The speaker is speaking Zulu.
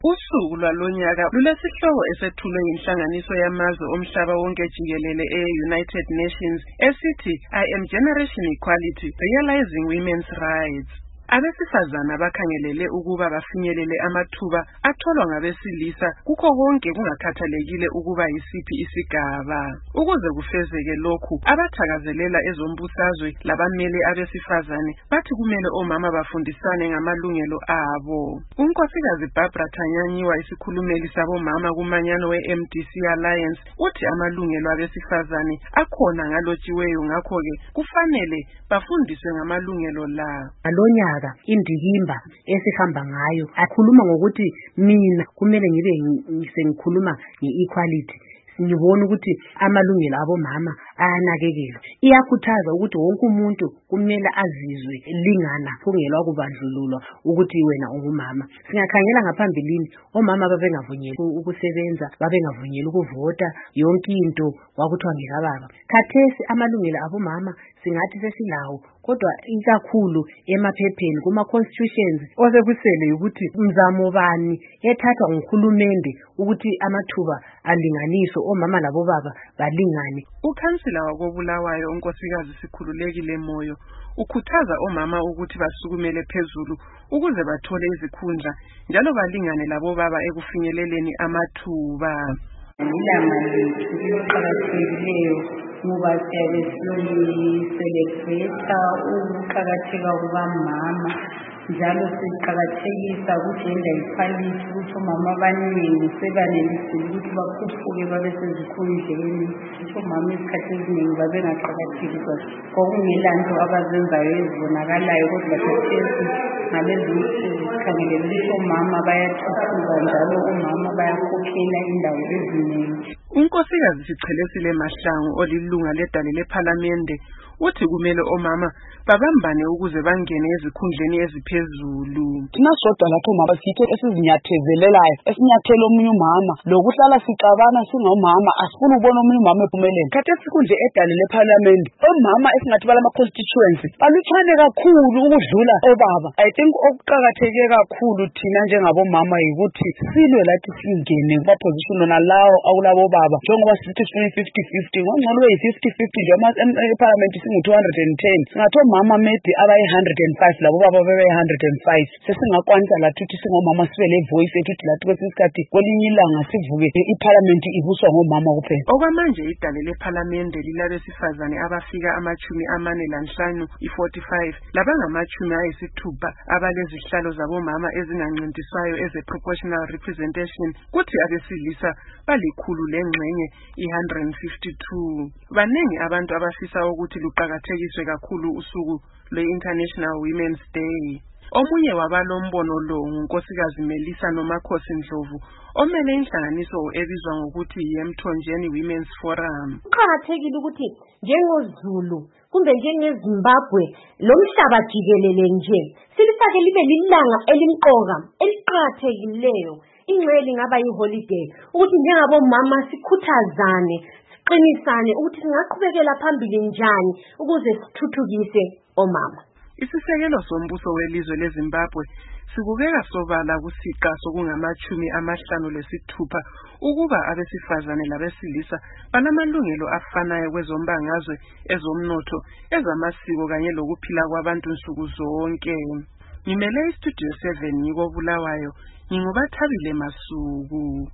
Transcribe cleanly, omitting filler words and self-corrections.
Usuku lwalonyaka lulesihloko esethulwe yinhlanganiso yamazwe omhlaba wonke jikelele e-United Nations esithi I am Generation Equality, Realizing Women's Rights. Abesifazana bakhangelele ukuba bafinyelele amathuba atholwa ngabesilisa kukho konke kungakhathalekile ukuba yisiphi isigaba. Ukuze kufezeke lokhu, abathakazelela ezombusazwe labamele abesifazane bathi kumele omama bafundisane ngamalungelo abo. UNkosikazi Barbara Thanyanyiwa, isikhulumeli sabomama kumanyano we-MDC Alliance, uthi amalungelo abesifazane akhona ngalotshiweyo, ngakho-ke kufanele bafundiswe ngamalungelo la. Alonyaka indikimba esihamba ngayo akhuluma ngokuthi mina kumele ngibe sengikhuluma nge-equality. Ngibona ukuthi amalungelo abomama ayanakekelwa. Iyakhuthaza ukuthi wonke umuntu kumele azizwe lingana, kungelwa kubandlululwa ukuthi wena ungumama. Singakhangela ngaphambilini omama babengavunyelwa ukusebenza, babengavunyelwa ukuvota, yonke into kwakuthiwa ngekababa. Khathesi amalungelo abomama singathi sesilawo, kodwa ikakhulu emaphepheni kuma-constitutions osekusele ukuthi mzamo bani ethathwa nguhulumende ukuthi amathuba alinganiswe, omama labo baba balingane. Ukhansila wakoBulawayo uNkosikazi Sikhululekile Moyo ukhuthaza omama ukuthi basukumele phezulu ukuze bathole izikhundla njalo balingane labo baba ekufinyeleleni amathuba. Ilanga lethu liqakathekileyo ngoba siyabe siyocelebrate ukuqakatheka kukamama, njalo siqakathekisa ku-gender equality ukuthi omama abaningi sebanelisile ukuthi bakhuphuke babe sezikhundleni. Omama esikhathi eziningi babengaqakathekiswa, kwakungelanto abazenzayo ezibonakalayo, kodwa khathesi ngalezi nsuku sikhangelele ukuthi omama bayathuthuka njalo omama bayakhokhela indawo eziningi. UNkosikazi Sichelesile Mahlangu, olilunga ledale lephalamende, uthi kumele omama babambane ukuze bangene ezikhundleni eziphezulu. Thina sodwa lapho mama sithe esizinyathezelelayo, esinyathela omunye umama, lokuhlala sicabana singomama asifuna ukubona omunye umama ephumelela. Khathesi kunje edale lephalamende omama esingathi balama constituency balutshwane kakhulu ukudlula obaba. I think okuqakatheke kakhulu thina njengabomama yikuthi silwe lathi singene kuma position nalawo akulabo baba, njengoba sithi sifuna 50-50 ngongcolo yi-50-50 nje eParliament singu-210, singathi omama maybe abayi-105 labo baba bebe-105. Sesingakwanisa lathi ukuthi singomama sibe le-voice ethu ukuthi lathi kwesinye isikhathi kwelinye ilanga sivuke iParliament ibuswa ngomama kuphela. Okwamanje idale lephalamende lilabesifazane abafika 45, i-45 labangama-60 abalezihlalo zabomama ezingancintiswayo eze-proportional representation, kuthi abesilisa balikhulu lengxenye i-152. Baningi abantu abafisa ukuthi luqakathekiswe kakhulu usuku lwe-International Women's Day. Omunye wabalombono lo nguNkosikazi Melisa Nomakhosi Ndlovu, omele inhlanganiso ebizwa ngokuthi yiMthonjeni Women's Forum. Kuqakathekile ukuthi njengoZulu kumbe njengeZimbabwe lomhlaba jikelele nje silifake libe lilanga elimqoka eliqakathekileyo. Ingcele ingaba yiholiday ukuthi njengabomama sikhuthazane, siqinisane ukuthi singaqhubekela phambili njani ukuze sithuthukise omama. Isisekelo sombuso welizwe leZimbabwe sikubeka sobala kusiqa sokungama-56 ukuba abesifazane labesilisa banamalungelo afanayo kwezombangazwe, ezomnotho, ezamasiko kanye lokuphila kwabantu nsuku zonke. Ngimele iStudio 7 ngikoBulawayo, nginguBathabile Masuku.